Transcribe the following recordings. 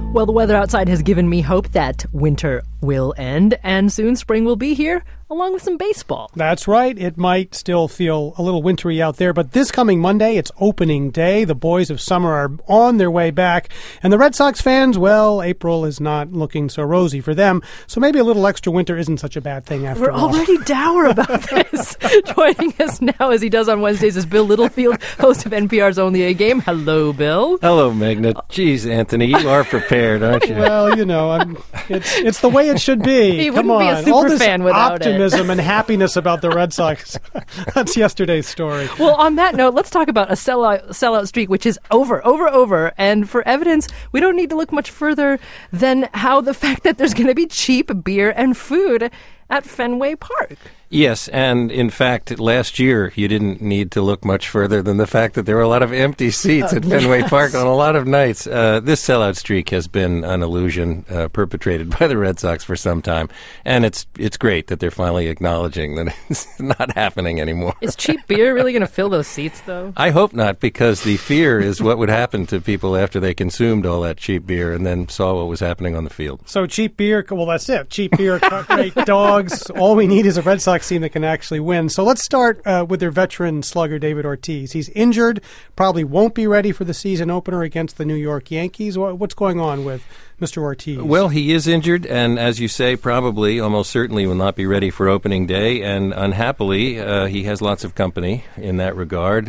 Well, the weather outside has given me hope that winter will end, and soon spring will be here, along with some baseball. That's right. It might still feel a little wintry out there, but this coming Monday, it's opening day. The boys of summer are on their way back. And the Red Sox fans, well, April is not looking so rosy for them. So maybe a little extra winter isn't such a bad thing after all. We're already dour about this. Joining us now, as he does on Wednesdays, is Bill Littlefield, host of NPR's Only a Game. Hello, Bill. Hello, Magna. Jeez, Anthony, you are prepared, aren't you? Well, you know, it's the way it should be. He Come wouldn't on. be a super all this fan without optimism and happiness about the Red Sox. That's yesterday's story. Well, on that note, let's talk about a sellout streak, which is over. And for evidence, we don't need to look much further than how the fact that there's going to be cheap beer and food at Fenway Park. Yes, and in fact, last year you didn't need to look much further than the fact that there were a lot of empty seats at Fenway Park on a lot of nights. This sellout streak has been an illusion perpetrated by the Red Sox for some time, and it's great that they're finally acknowledging that it's not happening anymore. Is cheap beer really going to fill those seats, though? I hope not, because the fear is what would happen to people after they consumed all that cheap beer and then saw what was happening on the field. So cheap beer, well, that's it. Cheap beer, great dogs. All we need is a Red Sox team that can actually win. So let's start with their veteran slugger, David Ortiz. He's injured, probably won't be ready for the season opener against the New York Yankees. What's going on with Mr. Ortiz? Well, he is injured, and as you say, probably, almost certainly will not be ready for opening day, and unhappily, he has lots of company in that regard,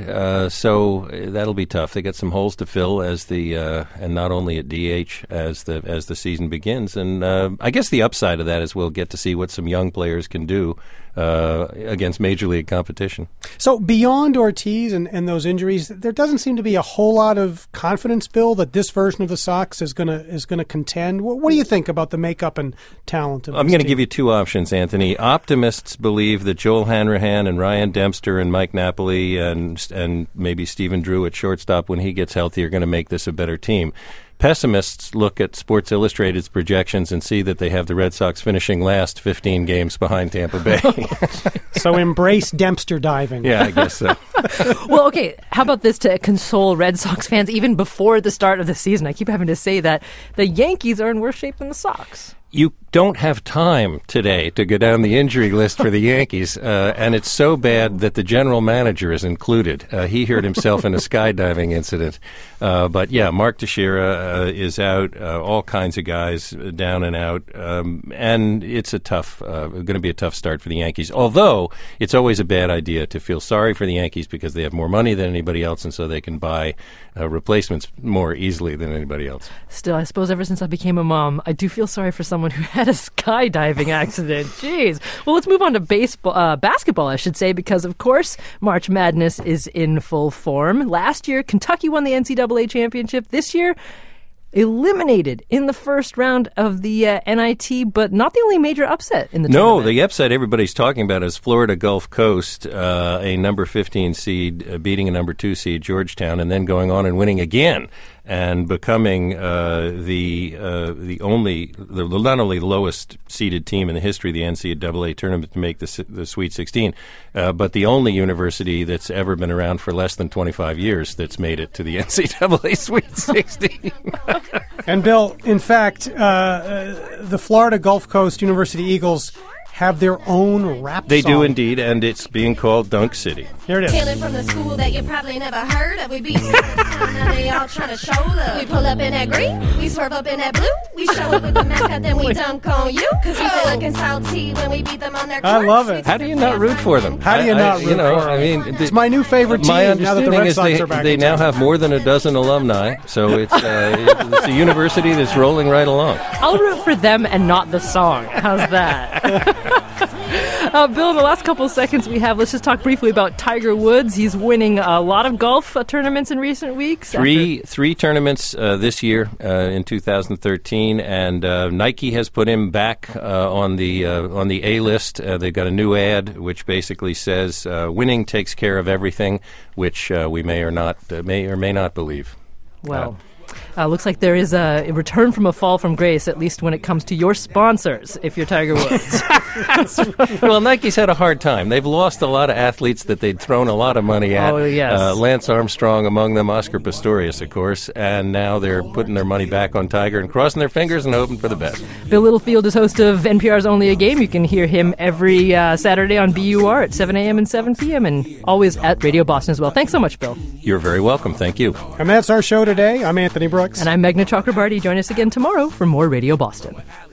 so that'll be tough. They got some holes to fill and not only at DH as the season begins, and I guess the upside of that is we'll get to see what some young players can do against major league competition. So beyond Ortiz and those injuries, there doesn't seem to be a whole lot of confidence, Bill, that this version of the Sox is going to contend. What do you think about the makeup and talent of this I'm going to team? give you two options, Anthony. Optimists believe that Joel Hanrahan and Ryan Dempster and Mike Napoli and maybe Stephen Drew at shortstop, when he gets healthy, are going to make this a better team. Pessimists look at Sports Illustrated's projections and see that they have the Red Sox finishing last 15 games behind Tampa Bay. So embrace Dempster diving. Yeah, I guess so. Well, okay, how about this to console Red Sox fans even before the start of the season? I keep having to say that the Yankees are in worse shape than the Sox. You don't have time today to go down the injury list for the Yankees, and it's so bad that the general manager is included. He hurt himself in a skydiving incident. But yeah, Mark Teixeira is out, all kinds of guys down and out, and it's going to be a tough start for the Yankees. Although it's always a bad idea to feel sorry for the Yankees because they have more money than anybody else, and so they can buy replacements more easily than anybody else. Still, I suppose ever since I became a mom, I do feel sorry for someone who had a skydiving accident. Jeez. Well, let's move on to basketball, I should say, because, of course, March Madness is in full form. Last year, Kentucky won the NCAA championship. This year, eliminated in the first round of the NIT, but not the only major upset in the tournament. No, the upset everybody's talking about is Florida Gulf Coast, a number 15 seed beating a number 2 seed, Georgetown, and then going on and winning again and becoming the not only lowest seeded team in the history of the NCAA tournament to make the Sweet 16, but the only university that's ever been around for less than 25 years that's made it to the NCAA Sweet 16. And Bill, in fact, the Florida Gulf Coast University Eagles have their own rap They song. do indeed, and it's being called Dunk City. Here it is. Hailing from the school that you probably never heard of. We be now they all trying to show love. We pull up in that green, we swerve up in that blue. We show up with the mascot, then we dunk on you. Cause we feel looking salty when we beat them on their court. I love it. How do you not root for them? How do you not root for them? I mean, It's my new favorite team my now that the understanding Red is Sox are back they in now town. have more than a dozen alumni, so it's a university that's rolling right along. I'll root for them and not the song. How's that? Bill, in the last couple of seconds we have, let's just talk briefly about Tiger Woods. He's winning a lot of golf tournaments in recent weeks. Three tournaments this year in 2013, and Nike has put him back on the A list. They've got a new ad which basically says winning takes care of everything, which we may or may not believe. Well, Looks like there is a return from a fall from grace, at least when it comes to your sponsors, if you're Tiger Woods. Well, Nike's had a hard time. They've lost a lot of athletes that they'd thrown a lot of money at. Oh, yes. Lance Armstrong among them, Oscar Pistorius, of course, and now they're putting their money back on Tiger and crossing their fingers and hoping for the best. Bill Littlefield is host of NPR's Only a Game. You can hear him every Saturday on BUR at 7 a.m. and 7 p.m. and always at Radio Boston as well. Thanks so much, Bill. You're very welcome. Thank you. And that's our show today. I'm Anthony Brooks. And I'm Meghna Chakrabarty. Join us again tomorrow for more Radio Boston.